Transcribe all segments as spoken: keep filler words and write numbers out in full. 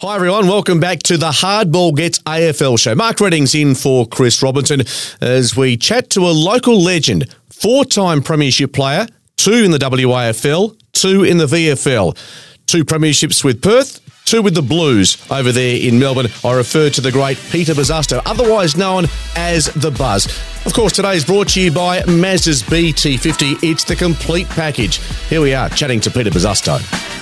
Hi everyone, welcome back to the Hardball Gets A F L show. Mark Redding's in for Chris Robinson as we chat to a local legend, four-time premiership player, two in the W A F L, two in the V F L, two premierships with Perth, two with the Blues over there in Melbourne. I refer to the great Peter Bosustow, otherwise known as The Buzz. Of course, today is brought to you by Mazda's B T fifty. It's the complete package. Here we are, chatting to Peter Bosustow.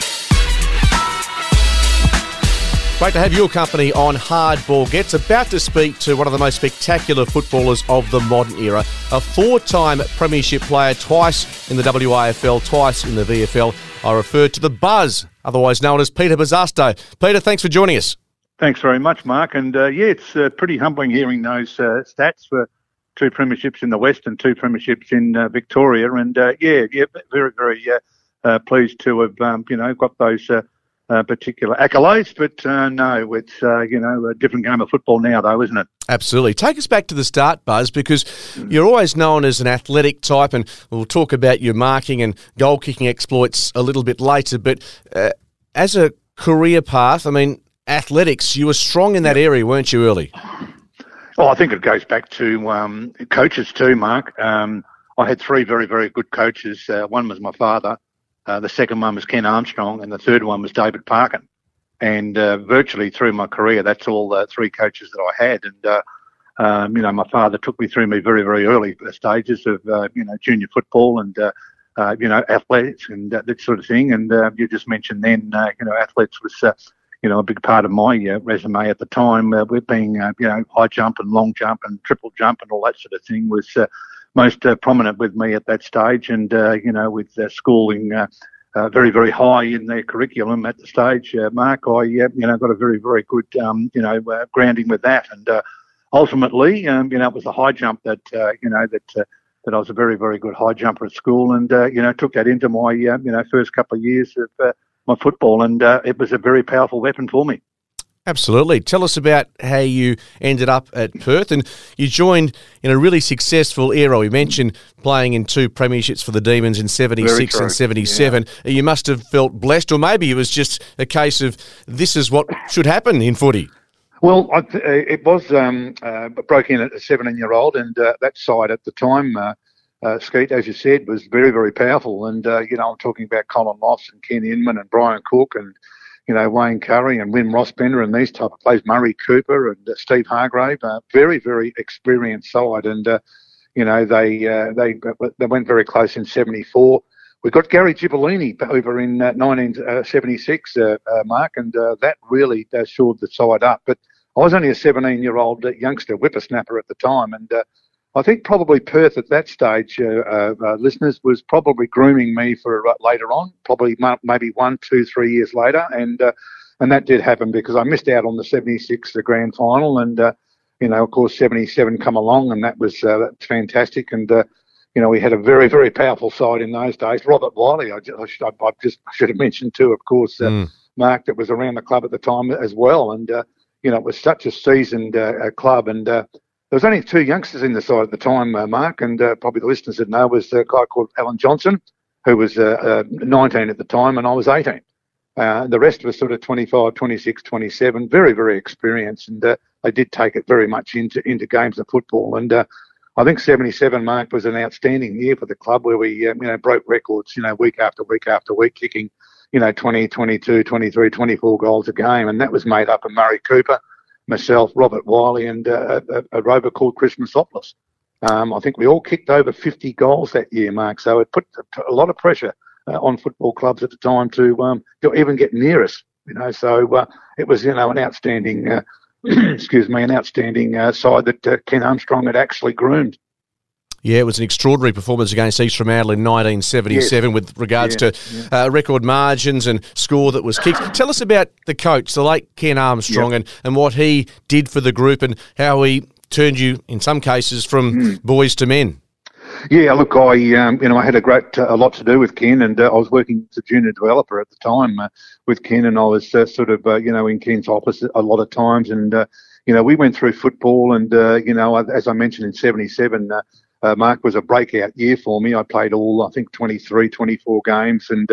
Great to have your company on Hardball Gets. About to speak to one of the most spectacular footballers of the modern era, a four-time premiership player, twice in the W A F L, twice in the V F L. I refer to The Buzz, otherwise known as Peter Bosustow. Peter, thanks for joining us. Thanks very much, Mark. And uh, yeah, it's uh, pretty humbling hearing those uh, stats for two premierships in the West and two premierships in uh, Victoria. And uh, yeah, yeah, very, very uh, uh, pleased to have, um, you know, got those uh, Uh, particular accolades, but uh, no, it's, uh, you know, a different game of football now, though, isn't it? Absolutely. Take us back to the start, Buzz, because you're always known as an athletic type, and we'll talk about your marking and goal-kicking exploits a little bit later, but uh, as a career path, I mean, athletics, you were strong in that area, weren't you, early? Well, I think it goes back to um, coaches too, Mark. Um, I had three very, very good coaches. Uh, one was my father. Uh, the second one was Ken Armstrong, and the third one was David Parkin. And uh, virtually through my career, that's all the three coaches that I had. And, uh, um, you know, my father took me through me very, very early stages of, uh, you know, junior football and, uh, uh, you know, athletics and uh, that sort of thing. And uh, you just mentioned then, uh, you know, athletics was, uh, you know, a big part of my uh, resume at the time. Uh, with being, uh, you know, high jump and long jump and triple jump and all that sort of thing was uh, most uh, prominent with me at that stage. And, uh, you know, with uh, schooling uh, uh, very, very high in their curriculum at the stage, uh, Mark, I, uh, you know, got a very, very good, um, you know, uh, grounding with that. And uh, ultimately, um, you know, it was the high jump that, uh, you know, that uh, that I was a very, very good high jumper at school and, uh, you know, took that into my, uh, you know, first couple of years of uh, my football. And uh, it was a very powerful weapon for me. Absolutely. Tell us about how you ended up at Perth, and you joined in a really successful era. We mentioned playing in two premierships for the Demons in seventy-six and seventy-seven. Yeah. You must have felt blessed, or maybe it was just a case of this is what should happen in footy. Well, I, it was um, uh, broke in at a seventeen-year-old, and uh, that side at the time, uh, uh, Skeet, as you said, was very, very powerful. And, uh, you know, I'm talking about Colin Moss and Ken Inman and Brian Cook and you know, Wayne Curry and Wim Rossbender and these type of players, Murray Cooper and uh, Steve Hargrave, uh, very, very experienced side. And, uh, you know, they, uh, they, they went very close in seventy-four. We got Gary Gibolini over in uh, nineteen seventy-six, uh, uh, Mark, and uh, that really uh, shored the side up. But I was only a seventeen-year-old youngster, whippersnapper at the time, and uh, I think probably Perth at that stage, uh, uh, uh, listeners, was probably grooming me for uh, later on, probably m- maybe one, two, three years later. And uh, and that did happen because I missed out on the seventy-six, the grand final. And, uh, you know, of course, seventy-seven come along and that was uh, that's fantastic. And, uh, you know, we had a very, very powerful side in those days. Robert Wiley, I, just, I, should, I just I should have mentioned too, of course, uh, mm. Mark, that was around the club at the time as well. And, uh, you know, it was such a seasoned uh, club. And, uh, there was only two youngsters in the side at the time, uh, Mark, and uh, probably the listeners would know was a guy called Alan Johnson, who was uh, uh, nineteen at the time, and I was eighteen. Uh, the rest was sort of twenty-five, twenty-six, twenty-seven, very, very experienced, and uh, they did take it very much into into games of football. And uh, I think seventy-seven, Mark, was an outstanding year for the club where we, uh, you know, broke records, you know, week after week after week, kicking, you know, twenty, twenty-two, twenty-three, twenty-four goals a game, and that was made up of Murray Cooper, myself, Robert Wiley, and uh, a, a rover called Chris Masopoulos. Um, I think we all kicked over fifty goals that year, Mark, so it put a lot of pressure uh, on football clubs at the time to, um, to even get near us, you know, so uh, it was, you know, an outstanding, uh, excuse me, an outstanding uh, side that uh, Ken Armstrong had actually groomed. Yeah, it was an extraordinary performance against East Fremantle in nineteen seventy-seven yes. with regards yeah, to yeah. Uh, record margins and score that was kicked. Tell us about the coach, the late Ken Armstrong, yep. and, and what he did for the group and how he turned you, in some cases, from mm. boys to men. Yeah, look, I um, you know I had a great uh, a lot to do with Ken, and uh, I was working as a junior developer at the time uh, with Ken, and I was uh, sort of uh, you know in Ken's office a lot of times, and uh, you know we went through football, and uh, you know as I mentioned in seventy-seven. Uh, Uh, Mark, was a breakout year for me. I played all, I think, twenty-three, twenty-four games. And, uh,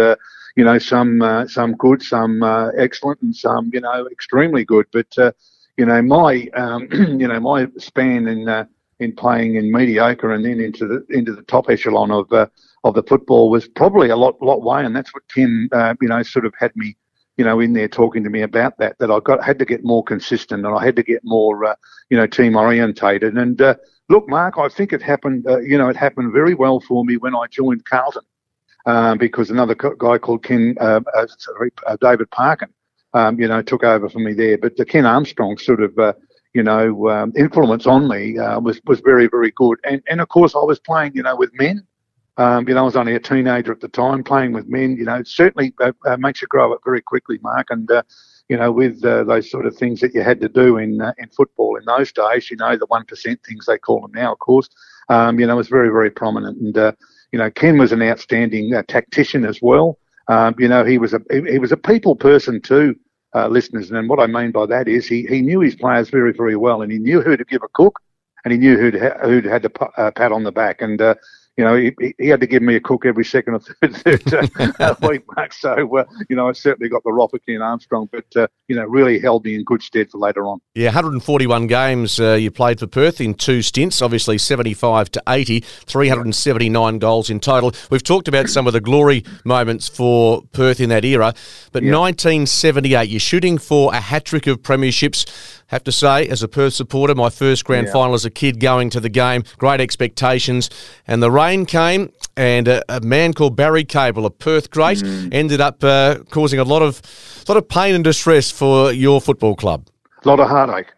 you know, some uh, some good, some uh, excellent, and some, you know, extremely good. But uh, you know, my um, you know my span in uh, in playing in mediocre and then into the into the top echelon of uh, of the football was probably a lot lot way, and that's what Ken uh, you know sort of had me, you know, in there talking to me about that, that I got had to get more consistent and I had to get more, uh, you know, team orientated. And uh, look, Mark, I think it happened, uh, you know, it happened very well for me when I joined Carlton, um, because another guy called Ken, uh, uh, sorry, uh, David Parkin, um, you know, took over for me there. But the Ken Armstrong sort of, uh, you know, um, influence on me uh, was was very, very good. And and of course, I was playing, you know, with men. Um, you know, I was only a teenager at the time, playing with men. You know, it certainly uh, uh, makes you grow up very quickly, Mark. And uh, you know, with uh, those sort of things that you had to do in uh, in football in those days, you know, the one percent things they call them now, of course. Um, you know, was very, very prominent. And uh, you know, Ken was an outstanding uh, tactician as well. Um, you know, he was a he, he was a people person too, uh, listeners. And what I mean by that is he he knew his players very, very well, and he knew who to give a cook, and he knew who to ha- who had to p- uh, pat on the back. And uh, You know, he, he had to give me a cook every second or third, third uh, week, Mark. So, uh, you know, I certainly got the rop of Ken Armstrong, but, uh, you know, really held me in good stead for later on. Yeah, one hundred forty-one games uh, you played for Perth in two stints, obviously seventy-five to eighty, three hundred seventy-nine goals in total. We've talked about some of the glory moments for Perth in that era, but yeah. nineteen seventy-eight, you're shooting for a hat-trick of premierships. Have to say, as a Perth supporter, my first grand yeah. final as a kid going to the game, great expectations. And the rain came, and a, a man called Barry Cable, a Perth great, mm. ended up uh, causing a lot of lot of pain and distress for your football club. A lot of heartache.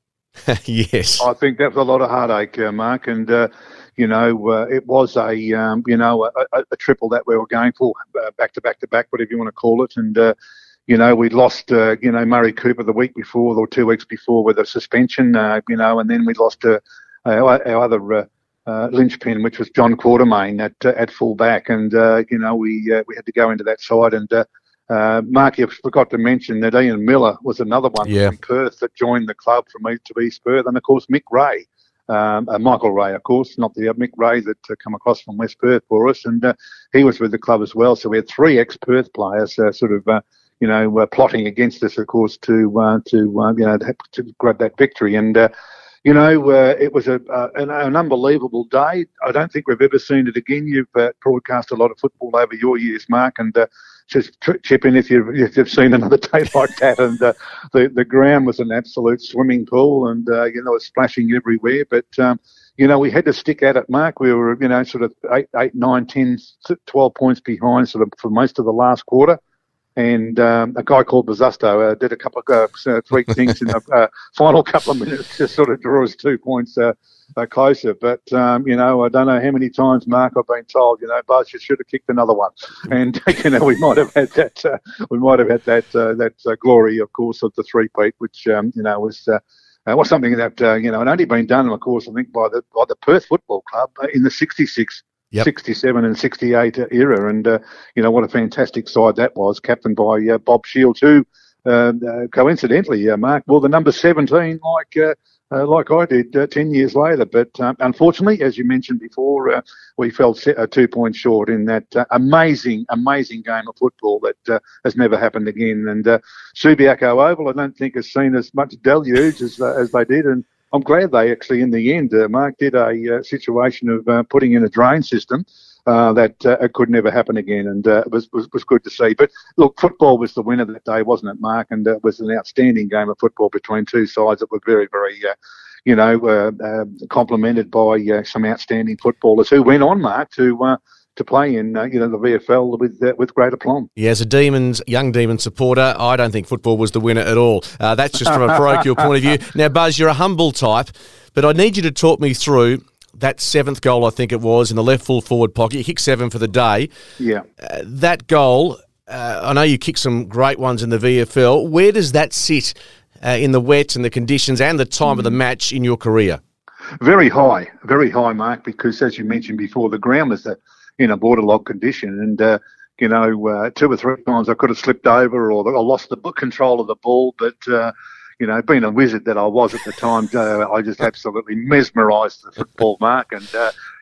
Yes. I think that was a lot of heartache, uh, Mark. And, uh, you know, uh, it was a, um, you know, a, a, a triple that we were going for, uh, back to back to back, whatever you want to call it. And, uh, You know, we lost, uh, you know, Murray Cooper the week before or two weeks before with a suspension, uh, you know, and then we lost uh, our, our other uh, uh, linchpin, which was John Quartermain at uh, at full back. And, uh, you know, we uh, we had to go into that side. And, uh, uh, Mark, you forgot to mention that Ian Miller was another one yeah. from Perth that joined the club from East to East Perth. And, of course, Mick Ray, um, uh, Michael Ray, of course, not the uh, Mick Ray that uh, come across from West Perth for us. And uh, he was with the club as well. So we had three ex-Perth players uh, sort of... Uh, you know, uh, plotting against us, of course, to, uh, to uh, you know, to grab that victory. And, uh, you know, uh, it was a, uh, an, an unbelievable day. I don't think we've ever seen it again. You've uh, broadcast a lot of football over your years, Mark, and uh, just chip in if you've, if you've seen another day like that. And uh, the, the ground was an absolute swimming pool, and, uh, you know, it was splashing everywhere. But, um, you know, we had to stick at it, Mark. We were, you know, sort of eight, eight, nine, ten, twelve points behind sort of for most of the last quarter. And um, a guy called Bazusto uh, did a couple of uh, three things in the uh, final couple of minutes to sort of draw us two points uh, uh, closer. But, um, you know, I don't know how many times, Mark, I've been told, you know, Buzz, you should have kicked another one. And, you know, we might have had that, uh, we might have had that, uh, that uh, glory, of course, of the three-peat, which, um, you know, was... Uh, Uh, was something that, uh, you know, had only been done, of course, I think, by the by the Perth Football Club in the sixty-six, yep. sixty-seven and sixty-eight era. And, uh, you know, what a fantastic side that was, captained by uh, Bob Shields, who, uh, uh, coincidentally, uh, Mark, wore the number seventeen like uh, uh, like I did uh, ten years later. But um, unfortunately, as you mentioned before, uh, we fell set, uh, two points short in that uh, amazing, amazing game of football that uh, has never happened again. And uh, Subiaco Oval, I don't think has seen as much deluge as uh, as they did. And I'm glad they actually, in the end, uh, Mark, did a uh, situation of uh, putting in a drain system uh, that uh, it could never happen again. And uh, it was, was was good to see. But look, football was the winner that day, wasn't it, Mark? And uh, it was an outstanding game of football between two sides that were very, very, uh, you know, uh, uh, complemented by uh, some outstanding footballers who went on, Mark, to uh, to play in, uh, you know, the V F L with uh, with great aplomb. Yeah, as a Demons, young Demons supporter, I don't think football was the winner at all. Uh, that's just from a parochial point of view. Now, Buzz, you're a humble type, but I need you to talk me through that seventh goal, I think it was, in the left full forward pocket. You kicked seven for the day. Yeah. Uh, that goal, uh, I know you kicked some great ones in the V F L. Where does that sit uh, in the wet and the conditions and the time mm. of the match in your career? Very high, very high, Mark, because as you mentioned before, the ground was a in a waterlogged condition, and uh, you know, uh, two or three times I could have slipped over or I lost the control of the ball. But uh, you know, being a wizard that I was at the time, uh, I just absolutely mesmerised the football, Mark. And uh,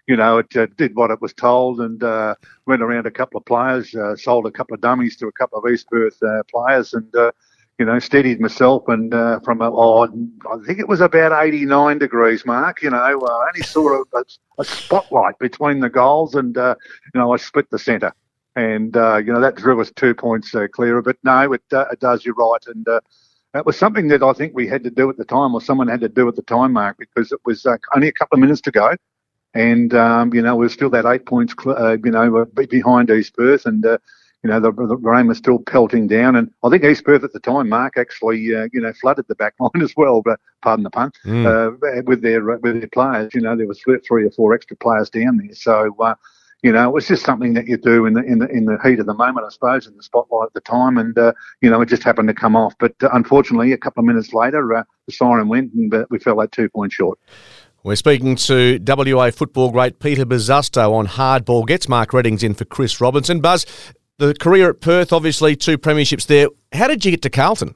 you know, it uh, did what it was told and uh, went around a couple of players, uh, sold a couple of dummies to a couple of East Perth uh, players and, uh, you know, steadied myself and uh, from, a, oh, I think it was about eighty-nine degrees, Mark, you know, I uh, only saw a, a spotlight between the goals and, uh, you know, I split the centre. And, uh, you know, that drew us two points uh, clearer. But no, it, uh, it does, you're right. And uh, that was something that I think we had to do at the time, or someone had to do at the time, Mark, because it was uh, only a couple of minutes to go. And, um, you know, we were still that eight points, uh, you know, behind East Perth. And, uh, you know, the, the rain was still pelting down. And I think East Perth at the time, Mark, actually, uh, you know, flooded the back line as well, but pardon the pun, mm. uh, with their with their players. You know, there was three or four extra players down there. So, uh, you know, it was just something that you do in the in the in the heat of the moment, I suppose, in the spotlight at the time, and uh, you know, it just happened to come off. But uh, unfortunately, a couple of minutes later, uh, the siren went, and uh, we fell that two points short. We're speaking to W A football great Peter Bosustow on Hardball Gets. Mark Redding's in for Chris Robinson. Buzz, the career at Perth, obviously two premierships there. How did you get to Carlton?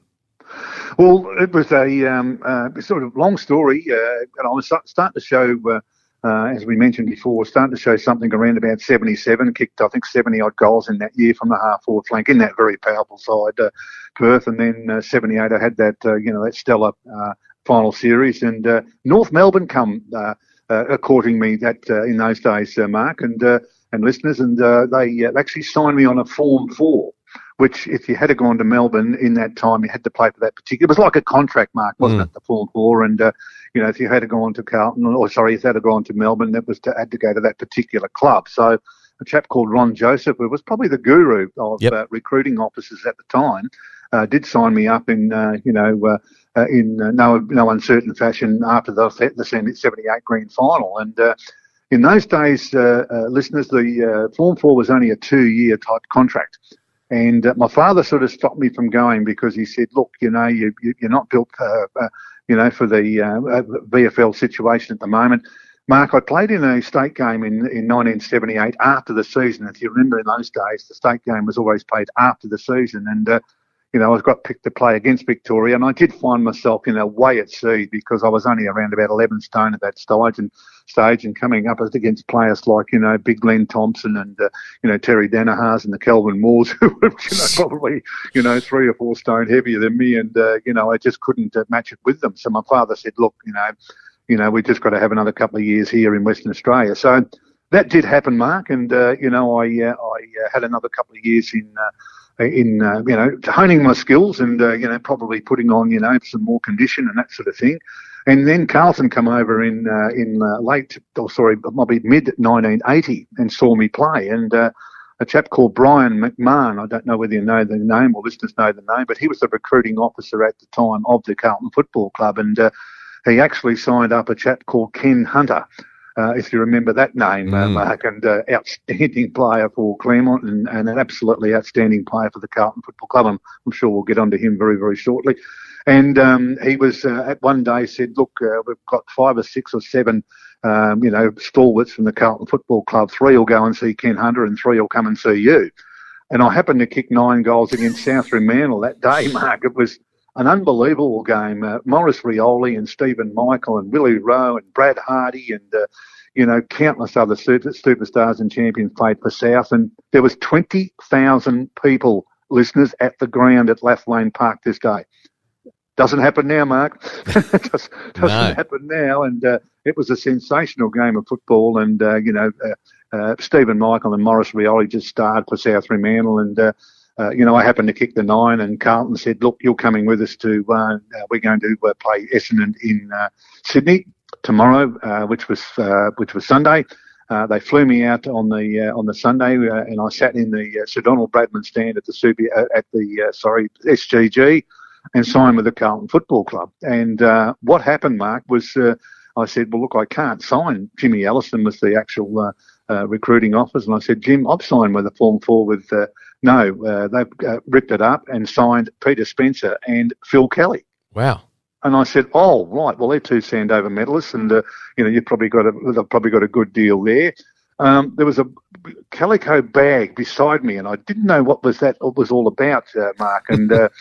Well, it was a um, uh, sort of long story, uh, and I was starting to show. Uh, Uh, as we mentioned before, starting to show something around about seventy-seven, kicked, I think, seventy-odd goals in that year from the half-forward flank in that very powerful side, uh, Perth. And then uh, seventy-eight, I had that, uh, you know, that stellar uh, final series. And uh, North Melbourne come uh, uh, courting me that uh, in those days, uh, Mark, and uh, and listeners, and uh, they uh, actually signed me on a Form four, which if you had to gone to Melbourne in that time, you had to play for that particular. It was like a contract, Mark, wasn't mm. it, the Form four? And, uh, you know, if you had to go on to Carlton, or sorry, if you had to go on to Melbourne, that was to had to go to that particular club. So a chap called Ron Joseph, who was probably the guru of yep. uh, recruiting officers at the time, uh, did sign me up in, uh, you know, uh, uh, in uh, no no uncertain fashion after the the seventy-eight grand final. And uh, in those days, uh, uh, listeners, the uh, Form four was only a two-year type contract. And uh, my father sort of stopped me from going because he said, look, you know, you, you, you're not built, uh, uh, you know, for the uh, V F L situation at the moment. Mark, I played in a state game in, in nineteen seventy-eight after the season. If you remember in those days, the state game was always played after the season. And, uh, you know, I got picked to play against Victoria, and I did find myself in a way at sea because I was only around about eleven stone at that stage and stage and coming up against players like, you know, Big Glenn Thompson and, uh, you know, Terry Danahars and the Kelvin Moores, who were, you know, probably, you know, three or four stone heavier than me. And, uh, you know, I just couldn't uh, match it with them. So my father said, look, you know, you know, we just got to have another couple of years here in Western Australia. So that did happen, Mark. And, uh, you know, I, uh, I uh, had another couple of years in, uh, in, uh, you know, honing my skills and, uh, you know, probably putting on, you know, some more condition and that sort of thing. And then Carlton come over in, uh, in uh, late, oh, sorry, maybe mid nineteen eighty and saw me play. And, uh, a chap called Brian McMahon, I don't know whether you know the name or listeners know the name, but he was the recruiting officer at the time of the Carlton Football Club. And, uh, he actually signed up a chap called Ken Hunter. Uh, if you remember that name, mm. uh, Mark, and uh, outstanding player for Claremont and, and an absolutely outstanding player for the Carlton Football Club. I'm, I'm sure we'll get onto him very, very shortly. And um, he was uh, at one day said, look, uh, we've got five or six or seven, um, you know, stalwarts from the Carlton Football Club. Three will go and see Ken Hunter and three will come and see you. And I happened to kick nine goals against South Fremantle that day, Mark. It was an unbelievable game. Uh, Maurice Rioli and Stephen Michael and Willie Rowe and Brad Hardy and, uh, you know, countless other super, superstars and champions played for South. And there was twenty thousand people, listeners, at the ground at Lathlane Park this day. Doesn't happen now, Mark. Just, doesn't no. happen now. And uh, it was a sensational game of football. And, uh, you know, uh, uh, Stephen Michael and Maurice Rioli just starred for South Fremantle. And, uh, Uh, you know, I happened to kick the nine, and Carlton said, look, you're coming with us to, uh, uh, we're going to uh, play Essendon in uh, Sydney tomorrow, uh, which was uh, which was Sunday. Uh, they flew me out on the uh, on the Sunday, uh, and I sat in the uh, Sir Donald Bradman stand at the Subi, uh, at the uh, sorry S G G, and signed with the Carlton Football Club. And uh, what happened, Mark, was uh, I said, well, look, I can't sign. Jimmy Allison was the actual uh, uh, recruiting officer, and I said, Jim, I've signed with the Form four with. Uh, No, uh, they've uh, ripped it up and signed Peter Spencer and Phil Kelly. Wow! And I said, "Oh, right. Well, they're two Sandover medalists, and uh, you know, you've probably got a they've probably got a good deal there." Um, there was a calico bag beside me, and I didn't know what was that what was all about, uh, Mark. And uh,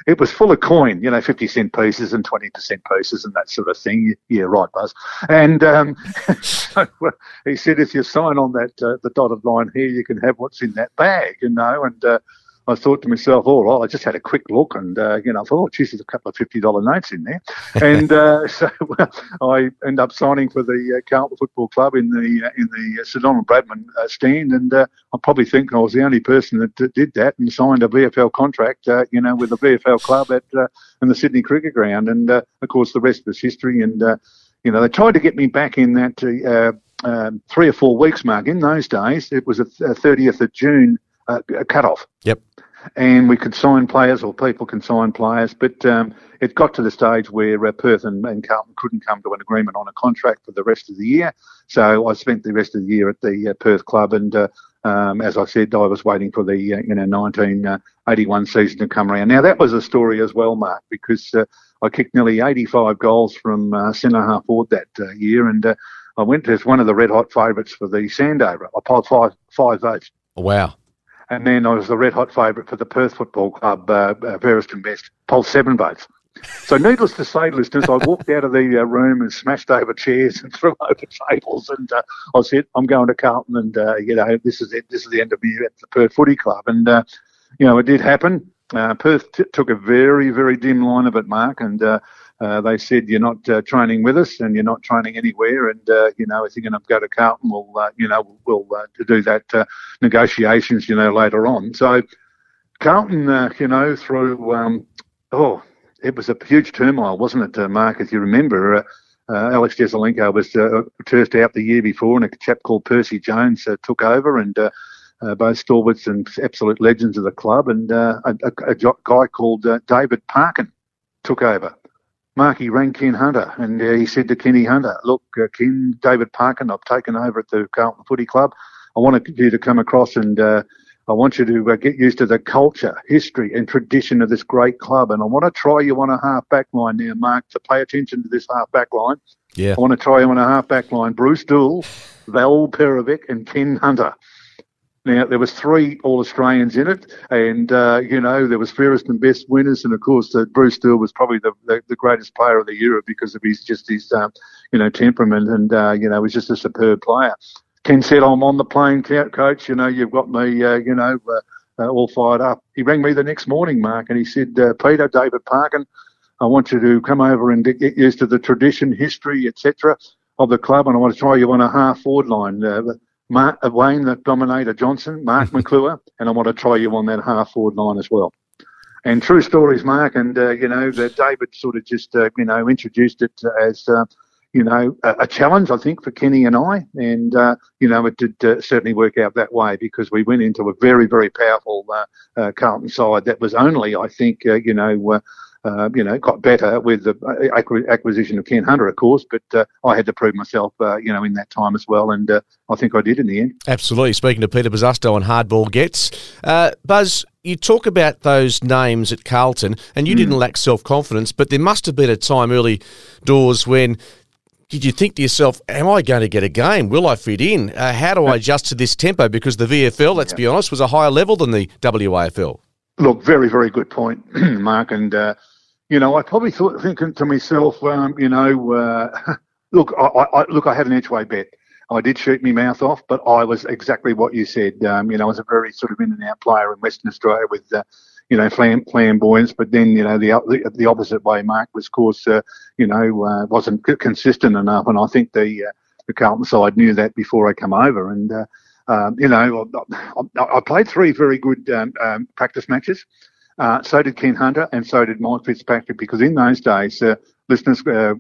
it was full of coin, you know, fifty cent pieces and twenty percent pieces and that sort of thing. Yeah, right, Buzz. And um, so he said, if you sign on that uh, the dotted line here, you can have what's in that bag, you know. And uh, I thought to myself, all right, I just had a quick look and, uh, you know, I thought, oh, geez, there's a couple of fifty dollar notes in there. And uh, so well, I ended up signing for the uh, Carlton Football Club in the uh, in the St Donald Bradman uh, stand. And uh, I probably think I was the only person that uh, did that and signed a V F L contract, uh, you know, with the V F L club at uh, in the Sydney Cricket Ground. And, uh, of course, the rest was history. And, uh, you know, they tried to get me back in that uh, um, three or four weeks mark. In those days, it was a thirtieth of June uh, cut-off. Yep. And we could sign players, or people can sign players, but um, it got to the stage where uh, Perth and, and Carlton couldn't come to an agreement on a contract for the rest of the year. So I spent the rest of the year at the uh, Perth club, and uh, um, as I said, I was waiting for the uh, you know nineteen eighty-one season to come around. Now that was a story as well, Mark, because uh, I kicked nearly eighty-five goals from uh, centre half forward that uh, year, and uh, I went as one of the red hot favourites for the Sandover. I polled five five votes. Wow. And then I was the red-hot favourite for the Perth Football Club, uh, uh, Fairest and Best, polled seven votes. So needless to say, listeners, I walked out of the uh, room and smashed over chairs and threw over tables, and uh, I said, I'm going to Carlton, and, uh, you know, this is it. This is the end of me at the Perth Footy Club. And, uh, you know, it did happen. Uh, Perth t- took a very, very dim line of it, Mark, and uh, uh, they said, you're not uh, training with us and you're not training anywhere, and, uh, you know, if you're going to go to Carlton, we'll, uh, you know, we'll uh, do that uh, negotiations, you know, later on. So Carlton, uh, you know, through, um, oh, it was a huge turmoil, wasn't it, uh, Mark, if you remember. Uh, uh, Alex Jesaulenko was uh, turfed out the year before, and a chap called Percy Jones uh, took over, and uh, uh, both stalwarts and absolute legends of the club, and uh, a, a, a guy called uh, David Parkin took over. Marky rang Ken Hunter, and uh, he said to Kenny Hunter, look, uh, Ken, David Parkin, I've taken over at the Carlton Footy Club. I want you to come across, and uh, I want you to uh, get used to the culture, history and tradition of this great club. And I want to try you on a half-back line now, Mark, to pay attention to this half-back line. Yeah. I want to try you on a half-back line. Bruce Doull, Val Perovic and Ken Hunter. Now, there was three All-Australians in it, and, uh, you know, there was fairest and best winners, and, of course, uh, Bruce Doull was probably the, the, the greatest player of the era because of his just his, uh, you know, temperament, and, uh, you know, he was just a superb player. Ken said, I'm on the plane, coach, you know, you've got me, uh, you know, uh, uh, all fired up. He rang me the next morning, Mark, and he said, uh, Peter, David Parkin, I want you to come over and get used to the tradition, history, et cetera of the club, and I want to try you on a half-forward line. Uh, Mark, uh, Wayne, the Dominator Johnson, Mark McClure, and I want to try you on that half-forward line as well. And true stories, Mark, and, uh, you know, that David sort of just, uh, you know, introduced it as, uh, you know, a, a challenge, I think, for Kenny and I. And, uh, you know, it did uh, certainly work out that way because we went into a very, very powerful uh, uh, Carlton side that was only, I think, uh, you know, uh, Uh, you know, got better with the acquisition of Ken Hunter, of course, but uh, I had to prove myself, uh, you know, in that time as well, and uh, I think I did in the end. Absolutely. Speaking to Peter Buzzastro on Hardball Gets. Uh, Buzz, you talk about those names at Carlton, and you mm. didn't lack self-confidence, but there must have been a time early doors when did you think to yourself, am I going to get a game? Will I fit in? Uh, how do I adjust to this tempo? Because the V F L, let's yeah. be honest, was a higher level than the W A F L. Look, very, very good point, Mark. And, uh, you know, I probably thought, thinking to myself, um, you know, uh, look, I, I, look, I had an Edgeway bet. I did shoot my mouth off, but I was exactly what you said. Um, you know, I was a very sort of in and out player in Western Australia with, uh, you know, flam- flamboyance. But then, you know, the the, the opposite way, Mark, was, of course, uh, you know, uh, wasn't consistent enough. And I think the uh, the Carlton side knew that before I come over. And, uh, Um, you know, I, I played three very good um, um, practice matches. Uh, so did Ken Hunter and so did Mike Fitzpatrick because in those days, uh, listeners, uh,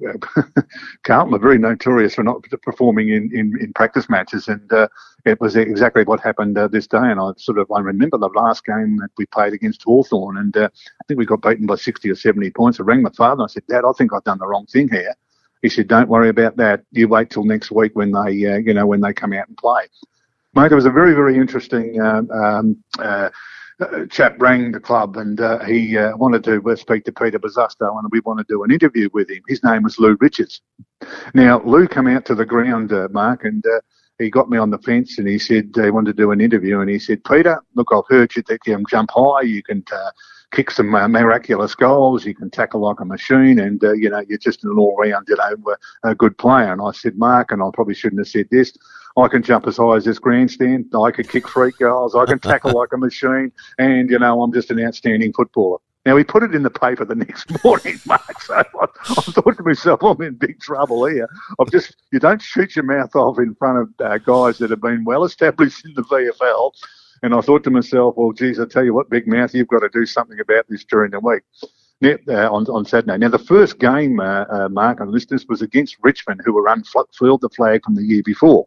Carlton were very notorious for not performing in, in, in practice matches. And uh, it was exactly what happened uh, this day. And I sort of, I remember the last game that we played against Hawthorn, and uh, I think we got beaten by sixty or seventy points. I rang my father and I said, Dad, I think I've done the wrong thing here. He said, don't worry about that. You wait till next week when they, uh, you know, when they come out and play. Mate, it was a very, very interesting um, um, uh, chap rang the club and uh, he uh, wanted to uh, speak to Peter Buzzastro and we wanted to do an interview with him. His name was Lou Richards. Now, Lou came out to the ground, uh, Mark, and uh, he got me on the fence and he said uh, he wanted to do an interview and he said, Peter, look, I've heard you that you can jump high, you can, uh, kick some uh, miraculous goals. You can tackle like a machine, and uh, you know you're just an all-round, you know, a good player. And I said, Mark, and I probably shouldn't have said this, I can jump as high as this grandstand. I can kick freak goals. I can tackle like a machine, and you know I'm just an outstanding footballer. Now, he put it in the paper the next morning, Mark, so I, I thought to myself, I'm in big trouble here. I've just, you don't shoot your mouth off in front of uh, guys that have been well established in the V F L. And I thought to myself, well, geez, I tell you what, Big Mouth, you've got to do something about this during the week. Now, uh, on, on Saturday. Now, the first game, uh, uh, Mark and listeners, was against Richmond, who were unfurled the flag from the year before.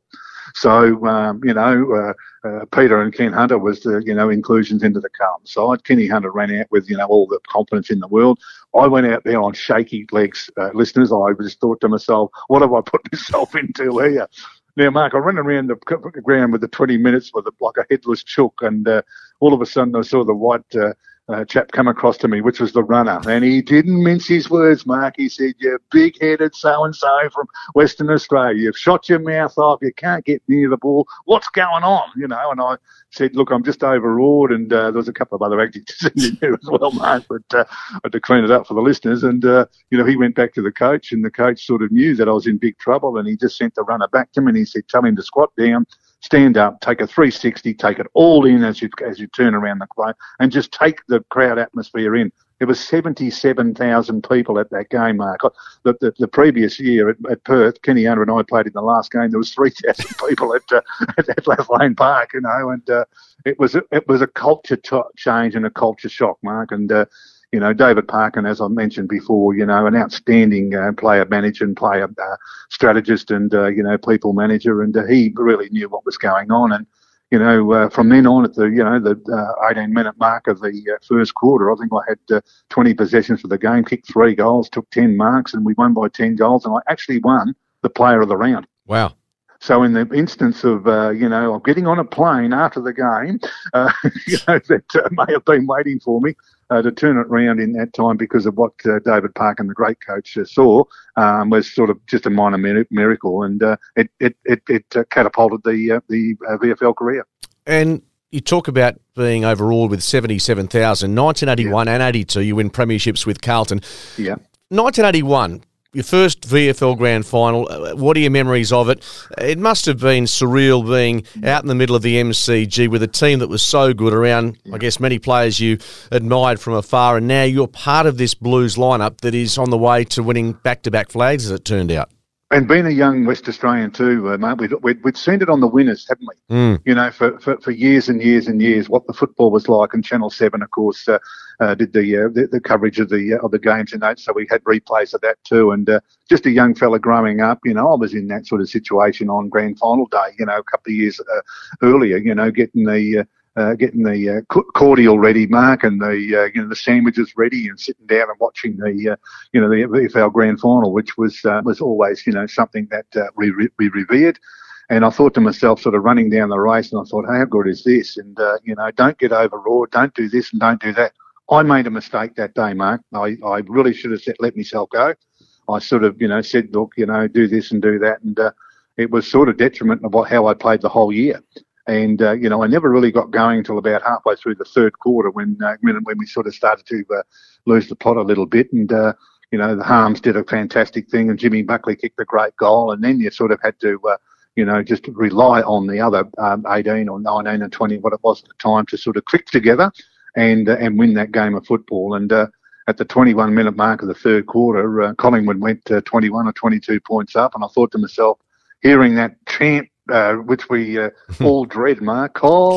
So, um, you know, uh, uh, Peter and Ken Hunter was the, you know, inclusions into the Carlton side. Kenny Hunter ran out with, you know, all the confidence in the world. I went out there on shaky legs, uh, listeners. I just thought to myself, what have I put myself into here? Now, Mark, I ran around the ground with the twenty minutes with a, like a headless chook, and uh, all of a sudden I saw the white uh, uh, chap come across to me, which was the runner. And he didn't mince his words, Mark. He said, you big-headed so-and-so from Western Australia. You've shot your mouth off. You can't get near the ball. What's going on? You know, and I said, look, I'm just overawed. And uh, there was a couple of other adjectives in there as well, Mark, but uh, I had to clean it up for the listeners. And, uh, you know, he went back to the coach, and the coach sort of knew that I was in big trouble, and he just sent the runner back to me, and he said, tell him to squat down, stand up, take a three sixty, take it all in as you as you turn around the play, and just take the crowd atmosphere in. There was seventy-seven thousand people at that game, Mark. The, the, the previous year at, at Perth, Kenny Hunter and I played in the last game. There was three thousand people at, uh, at at Lathlane Park, you know, and uh, it was a, it was a culture t- change and a culture shock, Mark. And uh, you know, David Parkin, as I mentioned before, you know, an outstanding uh, player manager and player uh, strategist and, uh, you know, people manager. And uh, he really knew what was going on. And, you know, uh, from then on at the, you know, the uh, eighteen minute mark of the uh, first quarter, I think I had uh, twenty possessions for the game, kicked three goals, took ten marks, and we won by ten goals. And I actually won the player of the round. Wow. So in the instance of, uh, you know, of getting on a plane after the game, uh, you know, that uh, may have been waiting for me uh, to turn it around in that time because of what uh, David Parkin, the great coach, uh, saw um, was sort of just a minor mir- miracle, and uh, it it it, it uh, catapulted the uh, the uh, V F L career. And you talk about being overawed with seventy-seven thousand. nineteen eighty-one yeah. and eighty-two, you win premierships with Carlton. Yeah. nineteen eighty-one. Your first V F L Grand Final, what are your memories of it? It must have been surreal being out in the middle of the M C G with a team that was so good around, I guess, many players you admired from afar, and now you're part of this Blues lineup that is on the way to winning back-to-back flags, as it turned out. And being a young West Australian too, uh, mate, we'd, we'd, we'd seen it on the winners, haven't we? Mm. You know, for, for, for years and years and years, what the football was like. And Channel seven, of course, uh, uh, did the, uh, the the coverage of the uh, of the games and that, so we had replays of that too. And uh, just a young fella growing up, you know, I was in that sort of situation on Grand Final day, you know, a couple of years uh, earlier, you know, getting the... Uh, Uh, getting the uh, cordial ready, Mark, and the uh, you know the sandwiches ready, and sitting down and watching the uh, you know the V F L Grand Final, which was uh, was always you know something that uh, we, we revered. And I thought to myself, sort of running down the race, and I thought, how good is this? And uh, you know, don't get overawed, don't do this and don't do that. I made a mistake that day, Mark. I, I really should have said, let myself go. I sort of you know said, look, you know, do this and do that, and uh, it was sort of detriment of what, how I played the whole year. And, uh, you know, I never really got going until about halfway through the third quarter when uh, when, when we sort of started to uh, lose the plot a little bit. And, uh, you know, the Harms did a fantastic thing and Jimmy Buckley kicked a great goal. And then you sort of had to, uh, you know, just rely on the other um, eighteen or nineteen and twenty, what it was at the time, to sort of click together and uh, and win that game of football. And uh, at the twenty-one minute mark of the third quarter, uh, Collingwood went uh, twenty-one or twenty-two points up. And I thought to myself, hearing that chant, Uh, which we uh, all dread, Mark,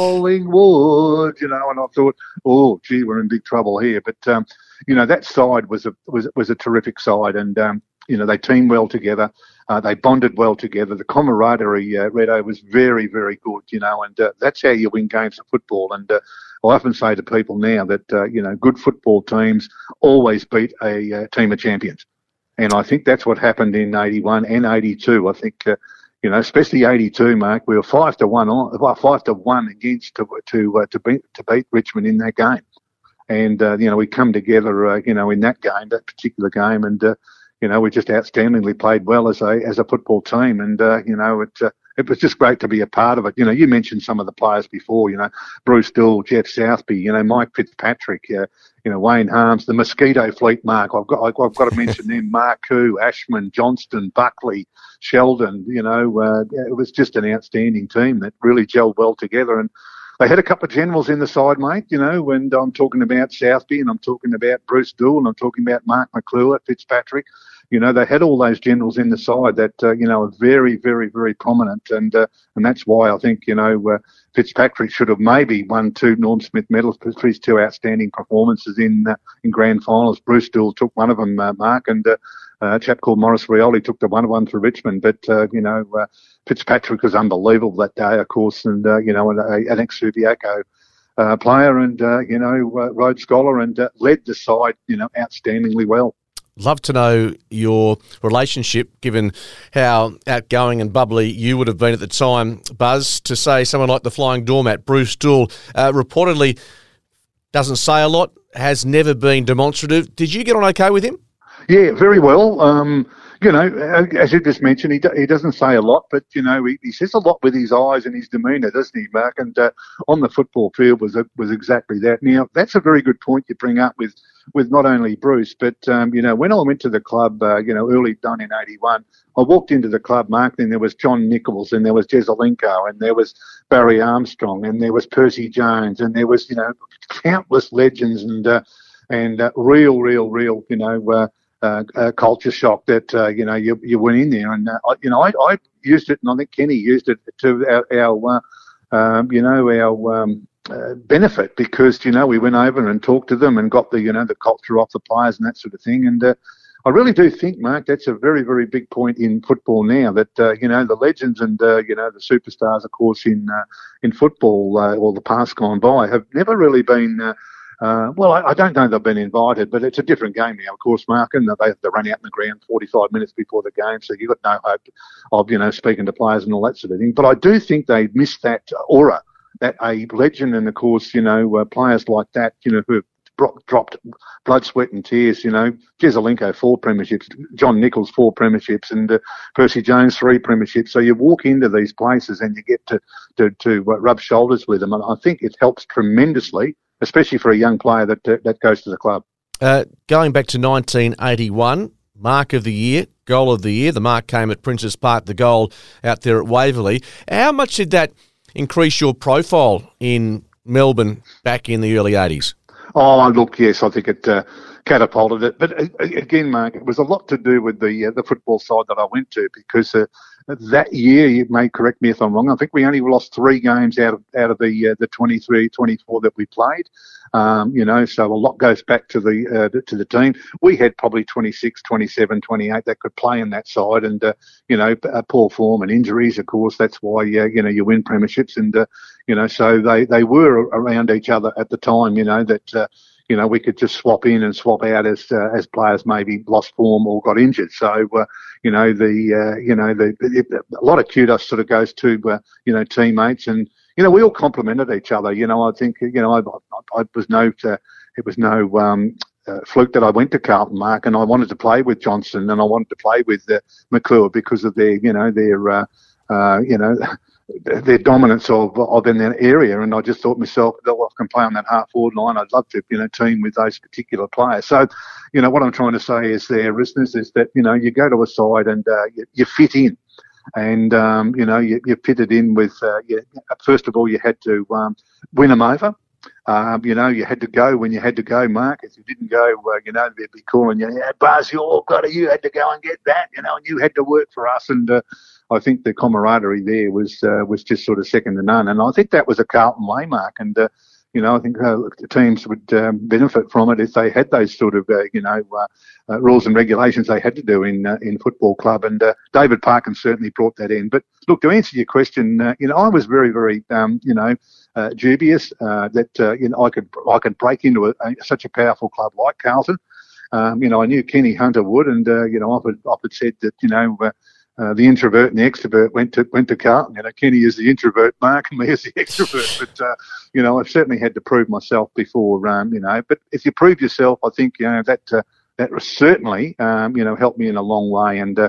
Collingwood, you know, and I thought, oh, gee, we're in big trouble here. But, um, you know, that side was a was was a terrific side, and, um, you know, they teamed well together. Uh, they bonded well together. The camaraderie, uh, Redo, was very, very good, you know, and uh, that's how you win games of football. And uh, I often say to people now that, uh, you know, good football teams always beat a uh, team of champions. And I think that's what happened in eighty-one and eighty-two. I think... Uh, You know, especially eighty-two, Mark. We were five to one on, well, five to one against to to uh, to beat to beat Richmond in that game, and uh, you know we come together, uh, you know, in that game, that particular game, and uh, you know we just outstandingly played well as a as a football team, and uh, you know it uh, it was just great to be a part of it. You know, you mentioned some of the players before, you know, Bruce Dill, Jeff Southby, you know, Mike Fitzpatrick, uh, you know, Wayne Harms, the Mosquito Fleet, Mark. I've got, I've got to mention them, Mark Koo, Ashman, Johnston, Buckley, Sheldon, you know, uh, it was just an outstanding team that really gelled well together. And they had a couple of generals in the side, mate, you know, and I'm talking about Southby and I'm talking about Bruce Dill and I'm talking about Mark McClure, Fitzpatrick. You know, they had all those generals in the side that, uh, you know, are very, very, very prominent. And uh, and that's why I think, you know, uh, Fitzpatrick should have maybe won two Norm Smith medals for his two outstanding performances in uh, in grand finals. Bruce Dill took one of them, uh, Mark, and uh, a chap called Maurice Rioli took the one one for Richmond. But, uh, you know, uh, Fitzpatrick was unbelievable that day, of course, and, uh, you know, an, an ex-Subiaco uh, player and, uh, you know, uh, Rhodes Scholar and uh, led the side, you know, outstandingly well. Love to know your relationship, given how outgoing and bubbly you would have been at the time, Buzz, to say someone like the Flying Doormat, Bruce Dill, uh, reportedly doesn't say a lot, has never been demonstrative. Did you get on okay with him? Yeah, very well. Um, you know, as you just mentioned, he, do, he doesn't say a lot, but, you know, he, he says a lot with his eyes and his demeanour, doesn't he, Mark? And uh, on the football field was was exactly that. Now, that's a very good point you bring up with, with not only Bruce, but, um, you know, when I went to the club, uh, you know, early done in eighty-one, I walked into the club, Mark, then there was John Nichols and there was Jesselenko and there was Barry Armstrong and there was Percy Jones and there was, you know, countless legends and, uh, and uh, real, real, real, you know, uh, Uh, uh, culture shock that, uh, you know, you, you went in there. And, uh, I, you know, I, I used it, and I think Kenny used it to our, our uh, um, you know, our um, uh, benefit because, you know, we went over and talked to them and got the, you know, the culture off the players and that sort of thing. And uh, I really do think, Mark, that's a very, very big point in football now that, uh, you know, the legends and, uh, you know, the superstars, of course, in uh, in football uh, or the past gone by have never really been uh, Uh, well, I, I don't know they've been invited, but it's a different game now, of course, Mark, and they have to run out in the ground forty-five minutes before the game, so you've got no hope of, you know, speaking to players and all that sort of thing. But I do think they missed that aura, that a legend and, of course, you know, uh, players like that, you know, who have dro- dropped blood, sweat and tears, you know, Jesselenko, four premierships, John Nichols, four premierships, and uh, Percy Jones, three premierships. So you walk into these places and you get to, to, to uh, rub shoulders with them, and I think it helps tremendously, especially for a young player that uh, that goes to the club. Uh, going back to nineteen eighty-one, Mark of the Year, Goal of the Year. The mark came at Princes Park, the goal out there at Waverley. How much did that increase your profile in Melbourne back in the early eighties? Oh, look, yes, I think it uh, catapulted it. But uh, again, Mark, it was a lot to do with the uh, the football side that I went to because uh, that year, you may correct me if I'm wrong, I think we only lost three games out of out of the uh, the twenty-three, twenty-four that we played. Um, you know, so a lot goes back to the uh, to the team. We had probably twenty-six, twenty-seven, twenty-eight that could play in that side, and uh, you know, uh, poor form and injuries. Of course, that's why uh, you know you win premierships, and uh, you know, so they they were around each other at the time. You know that. Uh, You know, we could just swap in and swap out as uh, as players maybe lost form or got injured. So, uh, you know, the uh, you know the, the a lot of kudos sort of goes to uh, you know teammates, and you know we all complemented each other. You know, I think you know I, I, I was no uh, it was no um, uh, fluke that I went to Carlton, Mark, and I wanted to play with Johnson and I wanted to play with uh, McClure because of their you know their uh, uh, you know. their dominance of of in that area, and I just thought myself, well, I can play on that half forward line. I'd love to, you know, team with those particular players. So, you know, what I'm trying to say is, there, listeners, is that you know you go to a side and uh, you, you fit in, and um, you know you, you fitted in with. Uh, you, first of all, you had to um, win them over. Um, you know, you had to go when you had to go, Mark. If you didn't go, uh, you know, they'd be calling you, yeah, Buzz, you all got to, you had to go and get that, you know, and you had to work for us. And uh, I think the camaraderie there was uh, was just sort of second to none. And I think that was a Carlton way, Mark. And, uh, you know, I think uh, the teams would um, benefit from it if they had those sort of, uh, you know, uh, uh, rules and regulations they had to do in uh, in football club. And uh, David Parkin certainly brought that in. But look, to answer your question, uh, you know, I was very, very, um, you know, uh, dubious uh, that uh, you know I could I could break into a, a, such a powerful club like Carlton. Um, you know, I knew Kenny Hunter would, and uh, you know, often often said that you know. Uh, Uh, the introvert and the extrovert went to went to Carlton. You know, Kenny is the introvert, Mark, and me is the extrovert. But uh, you know, I've certainly had to prove myself before. Um, you know, but if you prove yourself, I think you know that uh, that certainly um, you know helped me in a long way. And uh,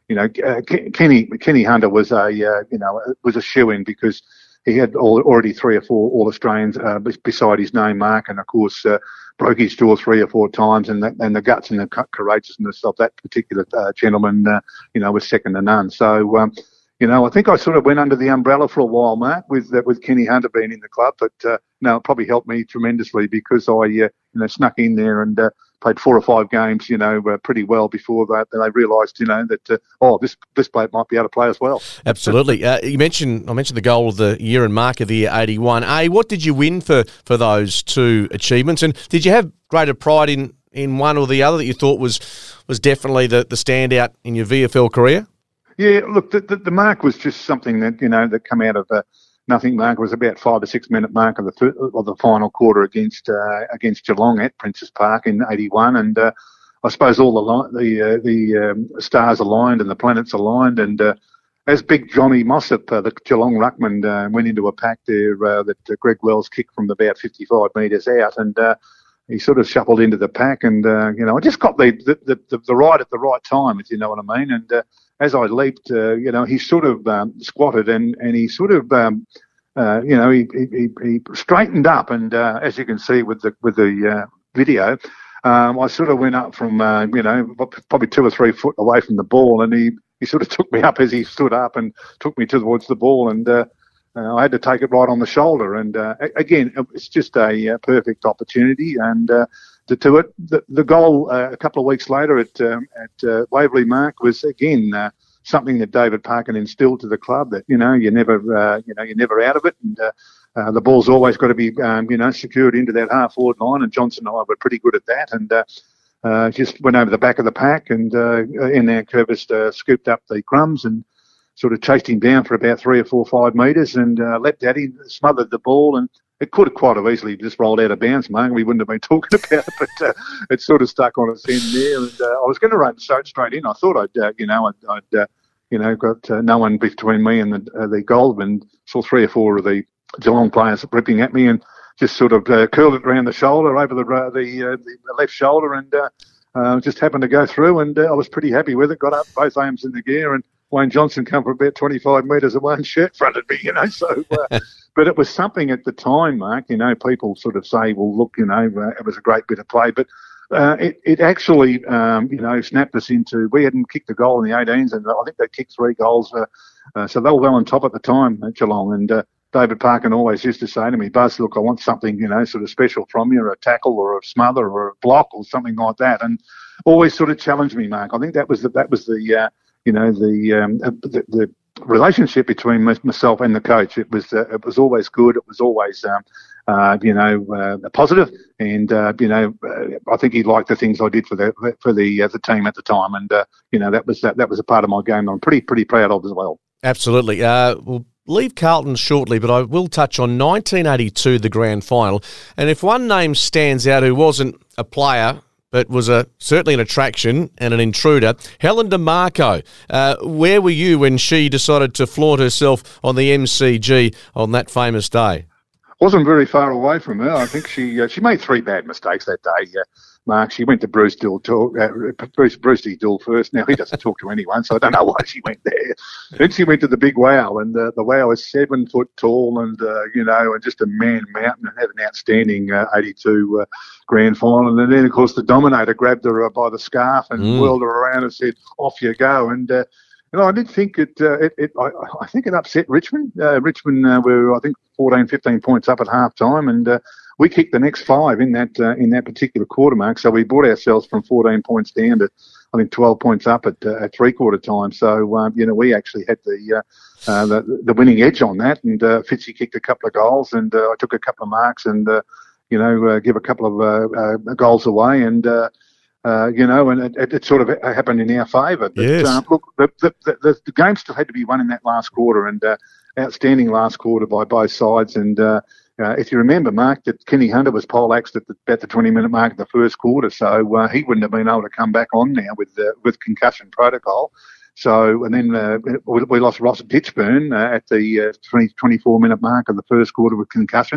you know, uh, Kenny Kenny Hunter was a uh, you know was a shoo-in because he had all, already three or four All Australians uh, beside his name, Mark, and of course uh, broke his jaw three or four times, and, that, and the guts and the courageousness of that particular uh, gentleman, uh, you know, was second to none. So, um, you know, I think I sort of went under the umbrella for a while, Mark, with uh, with Kenny Hunter being in the club, but uh, no, it probably helped me tremendously because I, uh, you know, snuck in there and uh, played four or five games, you know, uh, pretty well before that. Then I realised, you know, that, uh, oh, this this bloke might be able to play as well. Absolutely. Uh, you mentioned, I mentioned the goal of the year and mark of the year, eighty-one. A, what did you win for, for those two achievements? And did you have greater pride in, in one or the other that you thought was was definitely the, the standout in your V F L career? Yeah, look, the, the, the mark was just something that, you know, that come out of uh, nothing. Mark. It was about five or six minute mark of the th- of the final quarter against uh, against Geelong at Princes Park in eighty-one, and uh, I suppose all the the uh, the um, stars aligned and the planets aligned, and uh, as big Johnny Mossop, uh, the Geelong ruckman, uh, went into a pack there uh, that uh, Greg Wells kicked from about fifty-five metres out, and uh, he sort of shuffled into the pack, and uh, you know, I just got the the, the the ride at the right time, if you know what I mean, and. Uh, As I leaped, uh, you know, he sort of um, squatted and, and he sort of, um, uh, you know, he, he, he straightened up. And uh, as you can see with the with the uh, video, um, I sort of went up from, uh, you know, probably two or three foot away from the ball, and he, he sort of took me up as he stood up and took me towards the ball, and uh, uh, I had to take it right on the shoulder. And uh, again, it's just a uh, perfect opportunity, and. Uh, To, to it, the, the goal uh, a couple of weeks later at um, at uh, Waverley Mark was again uh, something that David Parkin instilled to the club, that you know you never uh, you know you're never out of it, and uh, uh, the ball's always got to be um, you know secured into that half forward line, and Johnson and I were pretty good at that, and uh, uh, just went over the back of the pack, and uh, in there Curvis uh, scooped up the crumbs and sort of chased him down for about three or four five metres, and uh, leapt at him, smothered the ball, and it could have quite have easily just rolled out of bounds, Mark. We wouldn't have been talking about it, but uh, it sort of stuck on its end there. And uh, I was going to run so straight in. I thought I'd, uh, you know, I'd, I'd uh, you know, got uh, no one between me and the uh, the goal, and saw three or four of the Geelong players ripping at me, and just sort of uh, curled it around the shoulder, over the uh, the, uh, the left shoulder, and uh, uh, just happened to go through. And uh, I was pretty happy with it. Got up, both arms in the gear, and Wayne Johnson come from about twenty-five metres away and shirt fronted me, you know, so, uh, but it was something at the time, Mark, you know, people sort of say, well, look, you know, uh, it was a great bit of play, but uh, it, it actually, um, you know, snapped us into, we hadn't kicked a goal in the eighteens, and I think they kicked three goals, uh, uh, so they were well on top at the time at Geelong, and uh, David Parkin always used to say to me, Buzz, look, I want something, you know, sort of special from you, or a tackle or a smother or a block or something like that, and always sort of challenged me, Mark. I think that was the, that was the, uh, you know, the, um, the the relationship between myself and the coach. It was uh, it was always good. It was always, um, uh, you know, uh, positive. And uh, you know, uh, I think he liked the things I did for the for the uh, the team at the time. And uh, you know, that was that, that was a part of my game that I'm pretty pretty proud of as well. Absolutely. Uh, we'll leave Carlton shortly, but I will touch on nineteen eighty-two, the grand final. And if one name stands out who wasn't a player, but was a certainly an attraction and an intruder, Helen DeMarco. Uh, where were you when she decided to flaunt herself on the M C G on that famous day? Wasn't very far away from her. I think she uh, she made three bad mistakes that day, uh, Mark. She went to Bruce Dill, talk, uh, Bruce, Bruce D. Dill first. Now, he doesn't talk to anyone, so I don't know why she went there. Then she went to the big wow, and uh, the wow is seven foot tall and, uh, you know, and just a man mountain, and had an outstanding uh, eighty-two uh, grand final. And then, of course, the Dominator grabbed her uh, by the scarf and mm. whirled her around and said, off you go. And, uh, you know, I did think it, uh, it, it I, I think it upset Richmond. Uh, Richmond uh, were, I think, fourteen, fifteen points up at half time, and uh, we kicked the next five in that uh, in that particular quarter, Mark. So we brought ourselves from fourteen points down to, I think, twelve points up at, uh, at three-quarter time. So, um, you know, we actually had the, uh, uh, the the winning edge on that, and uh, Fitzy kicked a couple of goals, and uh, I took a couple of marks and, uh, you know, uh, give a couple of uh, uh, goals away, and, uh, uh, you know, and it, it sort of happened in our favour. But, yes. uh, look, the, the, the, the game still had to be won in that last quarter, and uh, outstanding last quarter by both sides. And uh, uh, if you remember, Mark, that Kenny Hunter was poleaxed at the, about the twenty-minute mark of the first quarter, so uh, he wouldn't have been able to come back on now with uh, with concussion protocol. So, and then uh, we, we lost Ross Ditchburn uh, at the uh, twenty, twenty-four minute mark of the first quarter with concussion.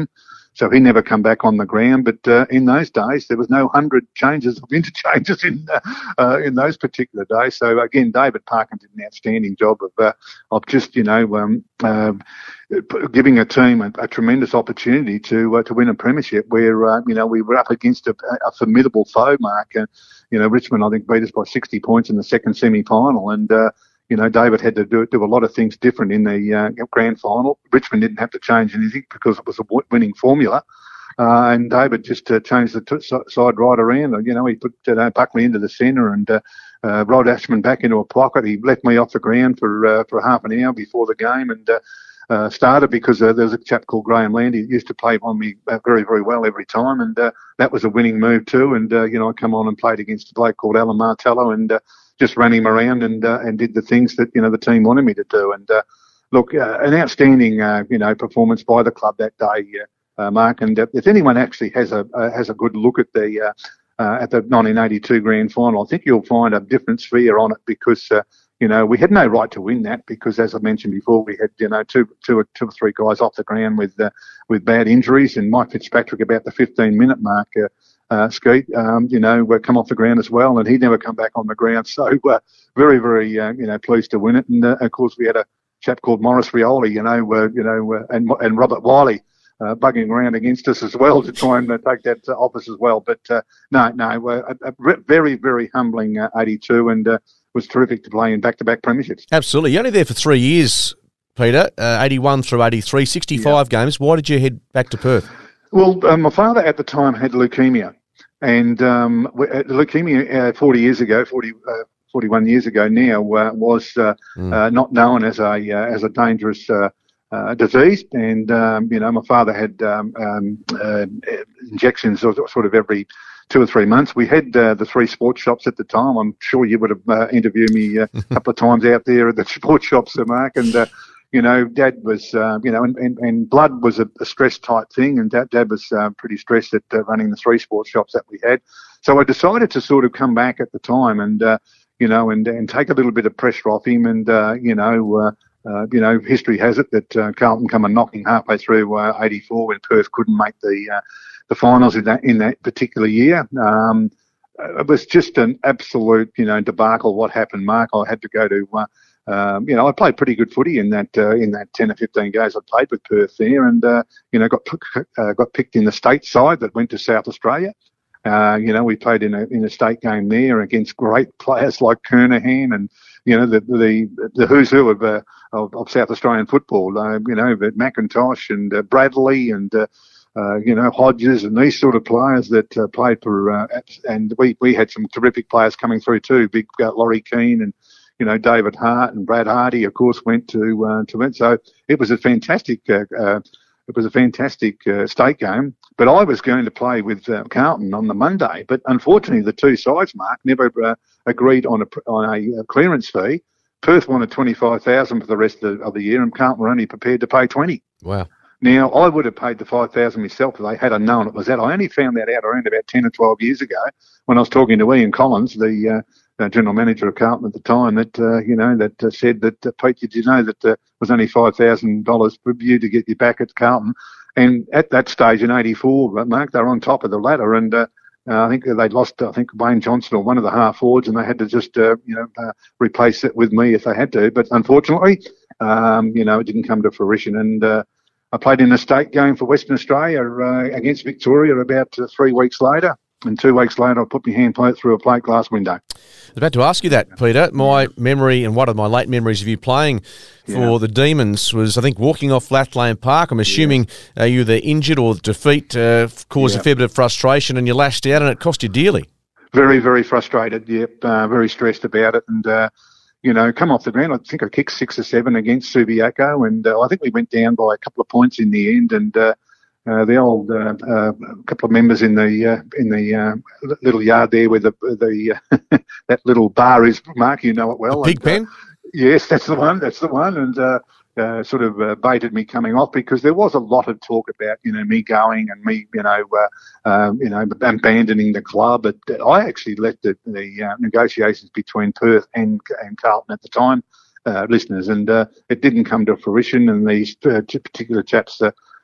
so he never come back on the ground. But uh, in those days, there was no hundred changes of interchanges in uh, uh, in those particular days. So again, David Parkin did an outstanding job of uh, of just you know um, uh, giving a team a, a tremendous opportunity to uh, to win a premiership where uh, you know we were up against a, a formidable foe, Mark. Uh, you know, Richmond I think beat us by sixty points in the second semi-final, and uh, you know, David had to do, do a lot of things different in the uh, grand final. Richmond didn't have to change anything because it was a winning formula. Uh, and David just uh, changed the t- side right around. You know, he put uh, Buckley into the centre and uh, uh, Rod Ashman back into a pocket. He left me off the ground for uh, for half an hour before the game and uh, uh, started because uh, there was a chap called Graham Land. He used to play on me uh, very, very well every time. And uh, that was a winning move too. And, uh, you know, I come on and played against a bloke called Alan Martello and uh, just ran him around and uh, and did the things that, you know, the team wanted me to do. And, uh, look, uh, an outstanding, uh, you know, performance by the club that day, uh, uh, Mark. And uh, if anyone actually has a uh, has a good look at the uh, uh, at the nineteen eighty-two grand final, I think you'll find a different sphere on it because, uh, you know, we had no right to win that because, as I mentioned before, we had, you know, two, two, or, two or three guys off the ground with uh, with bad injuries, and Mike Fitzpatrick about the fifteen minute mark. Uh, Uh, Skeet, um, you know, uh, come off the ground as well, and he'd never come back on the ground. So uh, very, very, uh, you know, pleased to win it. And uh, of course, we had a chap called Morris Rioli, you know, uh, you know, uh, and and Robert Wiley uh, bugging around against us as well to try and uh, take that uh, off us as well. But uh, no, no, uh, a, a very, very humbling uh, eighty-two, and uh, was terrific to play in back-to-back premierships. Absolutely, you're only there for three years, Peter. Uh, eighty-one through eighty-three, sixty-five yeah. games. Why did you head back to Perth? Well, uh, my father at the time had leukemia. And um, leukemia uh, forty years ago, forty, uh, forty-one years ago now, uh, was uh, mm. uh, not known as a uh, as a dangerous uh, uh, disease. And um, you know, my father had um, um, uh, injections sort of every two or three months. We had uh, the three sports shops at the time. I'm sure you would have uh, interviewed me uh, a couple of times out there at the sports shops, Mark. And uh, you know, Dad was, uh, you know, and, and, and blood was a, a stress type thing, and Dad, Dad was uh, pretty stressed at uh, running the three sports shops that we had. So I decided to sort of come back at the time and, uh, you know, and, and take a little bit of pressure off him. And, uh, you know, uh, uh, you know, history has it that uh, Carlton come and knocking halfway through uh, eighty-four when Perth couldn't make the uh, the finals in that in that particular year. Um, it was just an absolute, you know, debacle what happened, Mark. I had to go to. Uh, Um, you know, I played pretty good footy in that uh, in that ten or fifteen games I played with Perth there, and uh, you know, got uh, got picked in the state side that went to South Australia. Uh, you know, we played in a in a state game there against great players like Kernahan and you know the the the who's who of uh, of, of South Australian football. Uh, you know, McIntosh and uh, Bradley and uh, uh, you know Hodges and these sort of players that uh, played for. Uh, and we we had some terrific players coming through too. Big uh, Laurie Keane and. You know, David Hart and Brad Hardy, of course, went to uh, to it. So it was a fantastic, uh, uh, it was a fantastic uh, state game. But I was going to play with uh, Carlton on the Monday. But unfortunately, the two sides, Mark, never uh, agreed on a on a clearance fee. Perth wanted twenty-five thousand for the rest of the, of the year, and Carlton were only prepared to pay twenty. Wow. Now, I would have paid the five thousand myself if they had known it was that. I only found that out around about ten or twelve years ago when I was talking to Ian Collins, the uh, Uh, general manager of Carlton at the time, that uh, you know that uh, said that uh, Pete, did you know that uh, was only five thousand dollars per view to get you back at Carlton? And at that stage in eighty-four, Mark, they were on top of the ladder, and uh, uh, I think they'd lost, I think Wayne Johnson or one of the half forwards, and they had to just uh, you know uh, replace it with me if they had to. But unfortunately, um, you know, it didn't come to fruition, and uh, I played in a state game for Western Australia uh, against Victoria about uh, three weeks later. And two weeks later, I put my hand plate through a plate glass window. I was about to ask you that, Peter. My memory and one of my late memories of you playing for yeah. the Demons was, I think, walking off Lathlane Park. I'm assuming yeah. uh, you were either injured or defeat uh, caused yeah. a fair bit of frustration, and you lashed out, and it cost you dearly. Very, very frustrated, yep. Uh, very stressed about it. And, uh, you know, come off the ground, I think I kicked six or seven against Subiaco, and uh, I think we went down by a couple of points in the end, and uh, Uh, the old uh, uh, couple of members in the uh, in the uh, little yard there where the the uh, that little bar is, Mark, you know it well. The Pig Pen? Uh, yes, that's the one. That's the one. And uh, uh, sort of uh, baited me coming off because there was a lot of talk about you know me going and me you know uh, um, you know abandoning the club. But I actually let the, the uh, negotiations between Perth and and Carlton at the time, uh, listeners, and uh, it didn't come to fruition. And these uh, particular chaps. Uh,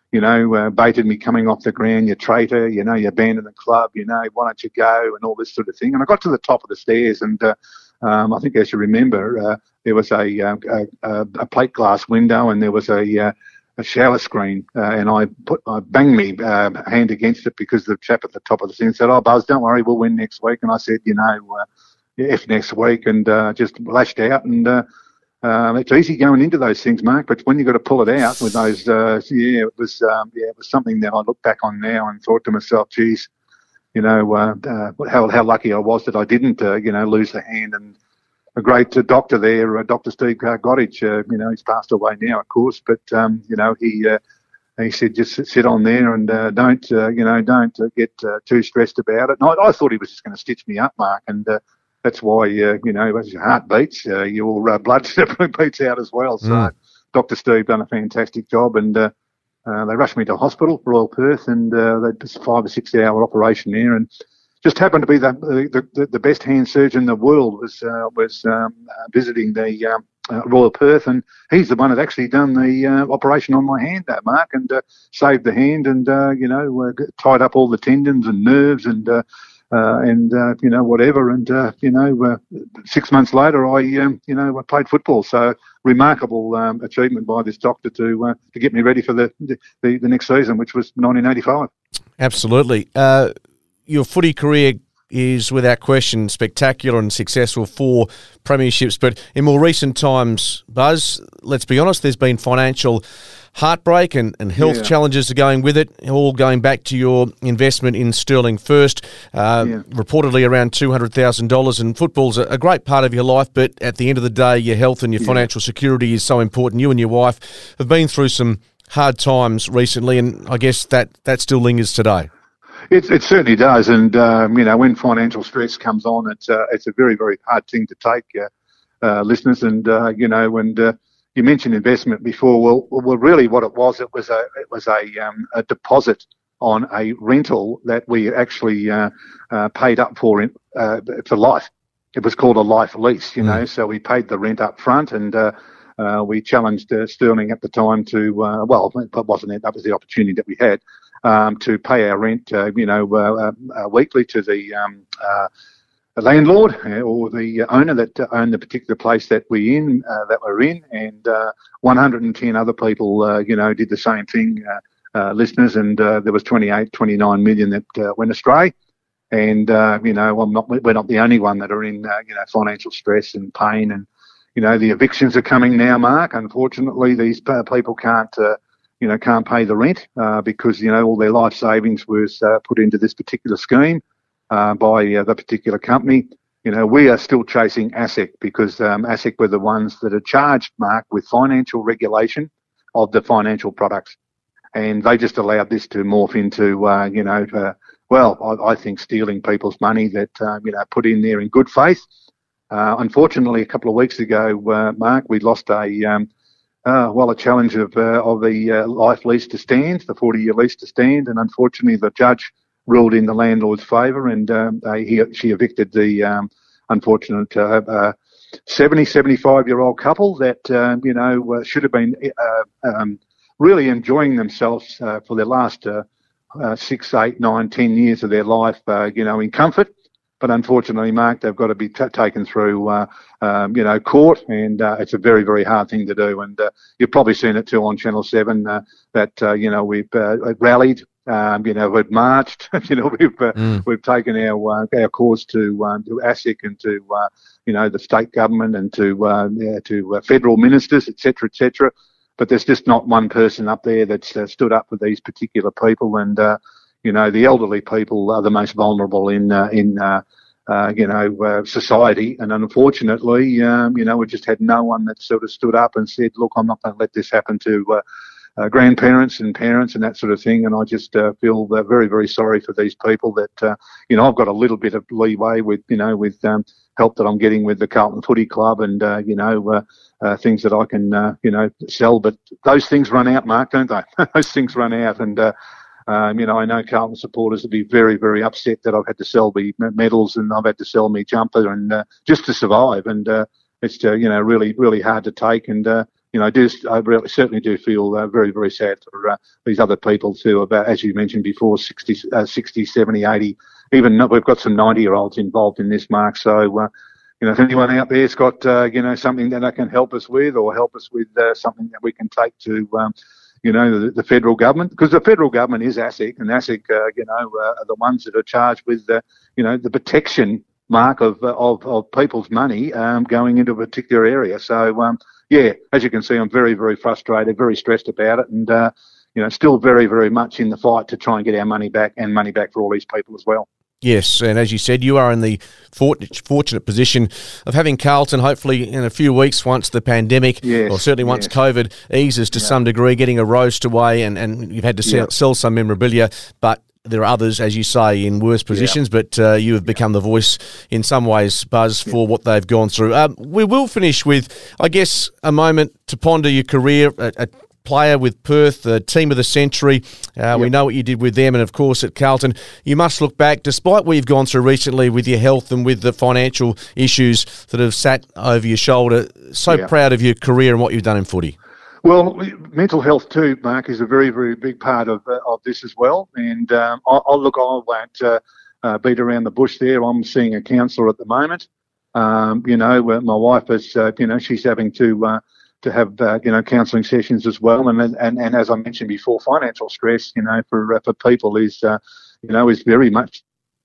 you know, uh, baited me coming off the ground, you traitor, you know, you abandoned the club, you know, why don't you go, and all this sort of thing. And I got to the top of the stairs, and uh, um, I think, as you remember, uh, there was a, uh, a, a plate glass window, and there was a, uh, a shower screen, uh, and I put, I banged me uh, hand against it because the chap at the top of the stairs said, "Oh, Buzz, don't worry, we'll win next week." And I said, you know, uh, if next week, and uh, just lashed out. And uh, uh, it's easy going into those things, Mark, but when you've got to pull it out with those, uh, yeah, it was, um, yeah, it was something that I look back on now and thought to myself, geez, you know, uh, uh, how how lucky I was that I didn't, uh, you know, lose the hand. And a great uh, doctor there, uh, Doctor Steve Goddage, uh, you know, he's passed away now, of course, but um, you know, he uh, he said just sit on there and uh, don't, uh, you know, don't uh, get uh, too stressed about it. And I, I thought he was just going to stitch me up, Mark, and uh, that's why, uh, you know, as your heart beats, uh, your uh, blood beats out as well. So mm. Doctor Steve done a fantastic job, and uh, uh, they rushed me to hospital, Royal Perth, and uh, they did a five or six hour operation there, and just happened to be the the, the best hand surgeon in the world was uh, was um, visiting the um, uh, Royal Perth, and he's the one that actually done the uh, operation on my hand, that Mark, and uh, saved the hand, and uh, you know, uh, tied up all the tendons and nerves, and uh, Uh, and, uh, you know, whatever. And, uh, you know, uh, six months later, I, um, you know, I played football. So remarkable um, achievement by this doctor to uh, to get me ready for the, the, the next season, which was nineteen eighty-five. Absolutely. Uh, your footy career is without question spectacular and successful, four premierships. But in more recent times, Buzz, let's be honest, there's been financial heartbreak and, and health yeah. challenges are going with it, all going back to your investment in Sterling First, uh, yeah. reportedly around two hundred thousand dollars. And football's a, a great part of your life, but at the end of the day, your health and your yeah. financial security is so important. You and your wife have been through some hard times recently, and I guess that, that still lingers today. It, it certainly does, and um, you know, when financial stress comes on, it's uh, it's a very, very hard thing to take, uh, uh, listeners. And uh, you know, and uh, you mentioned investment before. Well, well, really, what it was, it was a it was a, um, a deposit on a rental that we actually uh, uh, paid up for in, uh, for life. It was called a life lease, you mm. know. So we paid the rent up front, and uh, uh, we challenged uh, Sterling at the time to uh, well, it wasn't it, that was the opportunity that we had. Um, to pay our rent, uh, you know, uh, uh, weekly to the um, uh, landlord or the owner that uh, owned the particular place that we in uh, that we're in, and uh, one hundred ten other people, uh, you know, did the same thing, uh, uh, listeners, and uh, there was twenty-eight, twenty-nine million that uh, went astray, and uh, you know, I'm not, we're not the only one that are in, uh, you know, financial stress and pain, and you know, the evictions are coming now, Mark. Unfortunately, these uh, people can't. Uh, you know, can't pay the rent uh, because, you know, all their life savings was uh, put into this particular scheme uh, by uh, the particular company. You know, we are still chasing ASIC because um, ASIC were the ones that are charged, Mark, with financial regulation of the financial products. And they just allowed this to morph into, uh, you know, uh, well, I, I think stealing people's money that, um, you know, put in there in good faith. Uh, unfortunately, a couple of weeks ago, uh, Mark, we lost a... Um, Uh, well, a challenge of uh, of the uh, life lease to stand, the forty-year lease to stand, and unfortunately the judge ruled in the landlord's favour, and um, they, he, she evicted the um, unfortunate uh, uh, seventy, seventy-five-year-old couple that, um, you know, uh, should have been uh, um, really enjoying themselves uh, for their last uh, uh, six, eight, nine, ten years of their life, uh, you know, in comfort. But unfortunately, Mark, they've got to be t- taken through, uh, um, you know, court, and uh, it's a very, very hard thing to do. And uh, you've probably seen it too on Channel seven uh, that, uh, you know, we've uh, rallied, um, you know, we've marched, you know, we've uh, mm. we've taken our uh, our cause to um, to ASIC and to, uh, you know, the state government and to uh, yeah, to uh, federal ministers, et cetera, et cetera. But there's just not one person up there that's uh, stood up for these particular people, and uh, you know, the elderly people are the most vulnerable in, uh, in uh, uh, you know, uh, society. And unfortunately, um, you know, we just had no one that sort of stood up and said, look, I'm not going to let this happen to uh, uh, grandparents and parents and that sort of thing. And I just uh, feel uh, very, very sorry for these people that, uh, you know, I've got a little bit of leeway with, you know, with um, help that I'm getting with the Carlton Footy Club and, uh, you know, uh, uh, things that I can, uh, you know, sell. But those things run out, Mark, don't they? Those things run out. And, uh, Um, you know, I know Carlton supporters will be very, very upset that I've had to sell me medals and I've had to sell me jumper and uh, just to survive. And uh, it's, uh, you know, really, really hard to take. And, uh, you know, I do, I really certainly do feel uh, very, very sad for uh, these other people too, about, as you mentioned before, sixty, uh, sixty, seventy, eighty, even we've got some ninety-year-olds involved in this, Mark. So, uh, you know, if anyone out there's got, uh, you know, something that they can help us with, or help us with uh, something that we can take to, um, you know, the, the federal government, because the federal government is ASIC, and ASIC, uh, you know, uh, are the ones that are charged with, the, you know, the protection, Mark, of uh, of, of people's money um, going into a particular area. So, um, yeah, as you can see, I'm very, very frustrated, very stressed about it, and, uh, you know, still very, very much in the fight to try and get our money back, and money back for all these people as well. Yes, and as you said, you are in the fortunate position of having Carlton, hopefully in a few weeks, once the pandemic, yes, or certainly once yes. COVID eases to yeah. some degree, getting a roast away, and, and you've had to sell, yeah. sell some memorabilia, but there are others, as you say, in worse positions, yeah. but uh, you have become the voice in some ways, Buzz, for yeah. what they've gone through. Um, we will finish with, I guess, a moment to ponder your career at, at player with Perth, the team of the century. Uh, yep. We know what you did with them, and of course at Carlton. You must look back, despite what you've gone through recently with your health and with the financial issues that have sat over your shoulder, so yep. proud of your career and what you've done in footy. Well, mental health too, Mark, is a very, very big part of uh, of this as well. And um, I'll, I'll look, I won't uh, uh, beat around the bush there. I'm seeing a counsellor at the moment. Um, you know, my wife is, uh, you know, she's having to uh, to have, uh, you know, counselling sessions as well. And, and and as I mentioned before, financial stress, you know, for uh, for people is, uh, you know, is very much.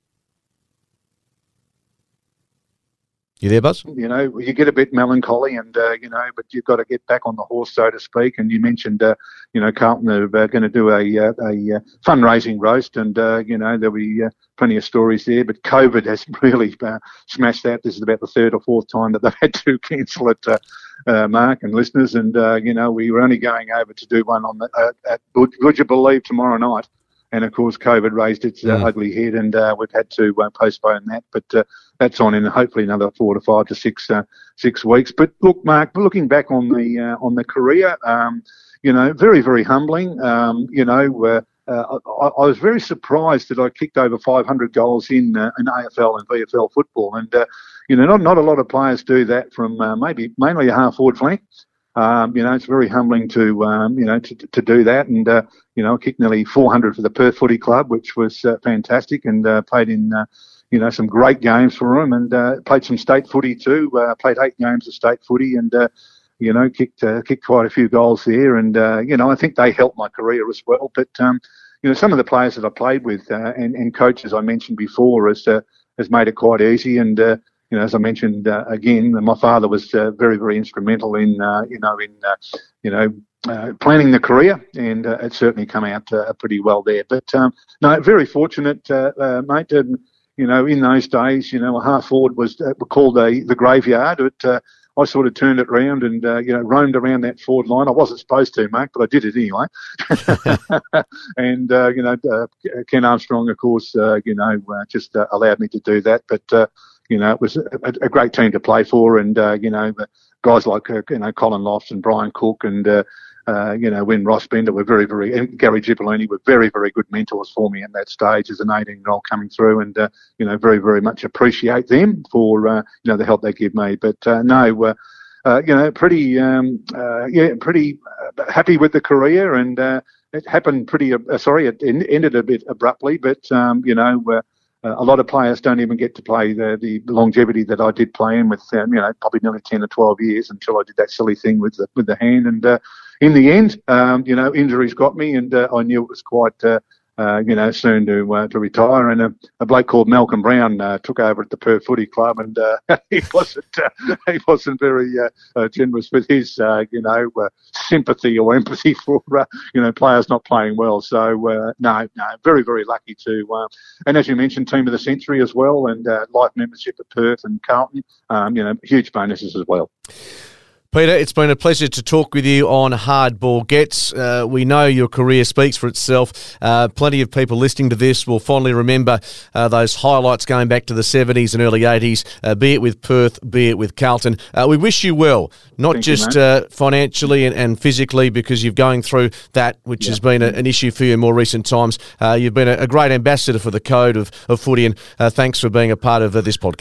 You there, Buzz? You know, you get a bit melancholy, and uh, you know, but you've got to get back on the horse, so to speak. And you mentioned, uh, you know, Carlton are uh, going to do a uh, a uh, fundraising roast, and uh, you know, there'll be uh, plenty of stories there. But COVID has really uh, smashed that. This is about the third or fourth time that they've had to cancel it, uh, uh, Mark and listeners. And uh, you know, we were only going over to do one on the uh, at would, would you believe tomorrow night. And, of course, COVID raised its uh, mm. ugly head, and uh, we've had to uh, postpone that. But uh, that's on in hopefully another four to five to six uh, six weeks. But, look, Mark, looking back on the uh, on the career, um, you know, very, very humbling. Um, you know, uh, uh, I, I was very surprised that I kicked over five hundred goals in, uh, in A F L and V F L football. And, uh, you know, not, not a lot of players do that from uh, maybe mainly a half-forward flank. Um, you know, it's very humbling to, um, you know, to, to do that. And, uh, you know, I kicked nearly four hundred for the Perth Footy Club, which was uh, fantastic, and uh, played in, uh, you know, some great games for them, and uh, played some state footy too. Uh, played eight games of state footy, and, uh, you know, kicked uh, kicked quite a few goals there. And, uh, you know, I think they helped my career as well. But, um, you know, some of the players that I played with uh, and, and coaches I mentioned before has, uh, has made it quite easy. And, uh, you know, as I mentioned uh, again, my father was uh, very, very instrumental in, uh, you know, in, uh, you know, uh, planning the career, and uh, it's certainly come out uh, pretty well there. But um, no, very fortunate, uh, uh, mate. And you know, in those days, you know, a half forward was uh, called the the graveyard. But uh, I sort of turned it round and uh, you know, roamed around that forward line. I wasn't supposed to, mate, but I did it anyway. and uh, you know, uh, Ken Armstrong, of course, uh, you know, uh, just uh, allowed me to do that. But uh, You know, it was a, a great team to play for, and uh, you know, guys like uh, you know, Colin Lofts and Brian Cook, and uh, uh, you know, when Ross Bender were very, very, and Gary Gippolini were very, very good mentors for me at that stage as an eighteen-year-old coming through, and uh, you know, very, very much appreciate them for uh, you know, the help they give me. But uh, no, uh, uh, you know, pretty um, uh, yeah, pretty uh, happy with the career, and uh, it happened pretty. Uh, sorry, it ended a bit abruptly, but um, you know. Uh, Uh, a lot of players don't even get to play the, the longevity that I did play in with, um, you know, probably nearly ten or twelve years until I did that silly thing with the, with the hand. And uh, in the end, um, you know, injuries got me, and uh, I knew it was quite, uh, uh, you know, soon to uh, to retire. And a, a bloke called Malcolm Brown uh, took over at the Perth Footy Club, and uh, he wasn't uh, he wasn't very uh, uh, generous with his, uh, you know, uh, sympathy or empathy for, uh, you know, players not playing well. So uh, no, no, very very lucky to. Uh, and as you mentioned, team of the century as well, and uh, life membership at Perth and Carlton. Um, you know, huge bonuses as well. Peter, it's been a pleasure to talk with you on Hardball Gets. Uh, we know your career speaks for itself. Uh, plenty of people listening to this will fondly remember uh, those highlights going back to the seventies and early eighties, uh, be it with Perth, be it with Carlton. Uh, we wish you well, not Thank just you, uh, financially and, and physically, because you're going through that, which yeah. has been a, an issue for you in more recent times. Uh, you've been a, a great ambassador for the code of, of footy, and uh, thanks for being a part of uh, this podcast.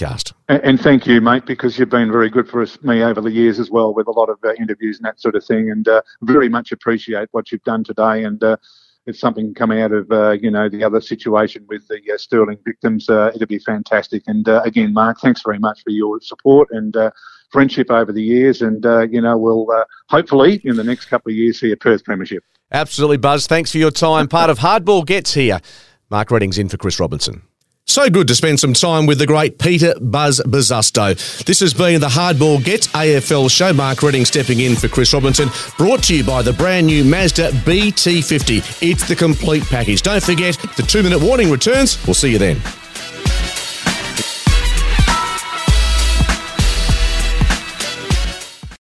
And, and thank you, mate, because you've been very good for us, me over the years as well, with a lot of uh, interviews and that sort of thing. And uh, very much appreciate what you've done today. And uh, if something come out of, uh, you know, the other situation with the uh, Sterling victims, uh, it'd be fantastic. And uh, again, Mark, thanks very much for your support and uh, friendship over the years. And, uh, you know, we'll uh, hopefully in the next couple of years see a Perth Premiership. Absolutely, Buzz. Thanks for your time. Part of Hardball Gets here. Mark Redding's in for Chris Robinson. So good to spend some time with the great Peter Buzz Buzzusto. This has been the Hardball Gets A F L show. Mark Redding stepping in for Chris Robinson. Brought to you by the brand new Mazda B T fifty. It's the complete package. Don't forget, the two-minute warning returns. We'll see you then.